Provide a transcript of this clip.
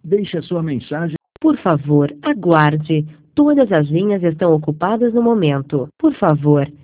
Deixe a sua mensagem. Por favor, aguarde. Todas as linhas estão ocupadas no momento. Por favor,